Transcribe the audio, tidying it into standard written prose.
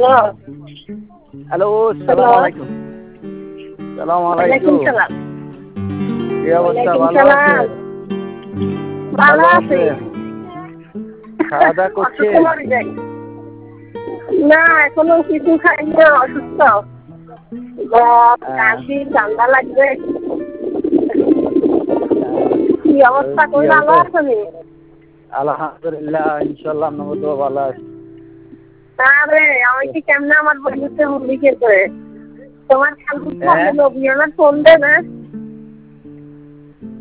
Hello, আসসালামু আলাইকুম। আসসালামু আলাইকুম। কি অবস্থা, ভালো আছেন? ভালো আছি। খাওয়া দাওয়া করছেন? না, এখনো কিছু খাইনি, অসুস্থ। কাশি, ঠান্ডা লাগবে। কি অবস্থা, কই ভালো আছেন? আলহামদুলিল্লাহ, ইনশাল্লাহ আমরা তো ভালো আছি। আরে আমি কি কেমনে আমার বন্ধুতে লিখে করে তোমার খালু নবী আমার ফোন দে না।